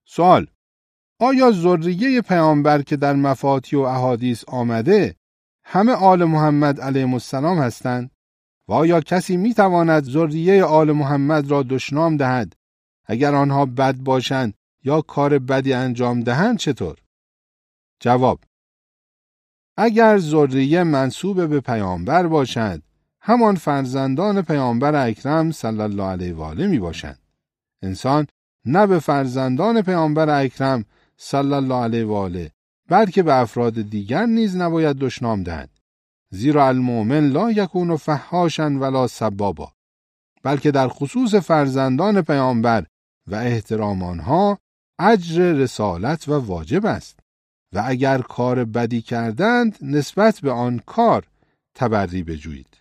سوال: آیا ذریه پیامبر که در مفاتیح و احادیث آمده همه آل محمد علیهم السلام هستند؟ و آیا کسی میتواند ذریه آل محمد را دشنام دهد اگر آنها بد باشند یا کار بدی انجام دهند چطور؟ جواب: اگر ذریه منسوب به پیامبر باشند، همان فرزندان پیامبر اکرم صلی الله علیه و آله می باشند. انسان نه به فرزندان پیامبر اکرم صلی الله علیه و آله بلکه به افراد دیگر نیز نباید دشنام دهد، زیرا المؤمن لا یکون فحاشا ولا سبابا، بلکه در خصوص فرزندان پیامبر و احترام آنها اجر رسالت و واجب است و اگر کار بدی کردند نسبت به آن کار تبری بجویید.